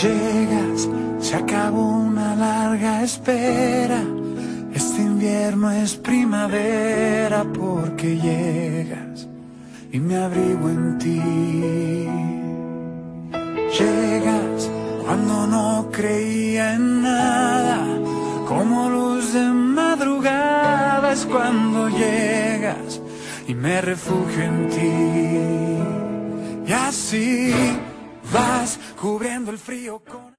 Llegas, se acabó una larga espera. Este invierno es primavera porque llegas y me abrigo en ti. Llegas cuando no creía en nada, como luz de madrugada es cuando llegas y me refugio en ti. Y así vas cubriendo el frío con...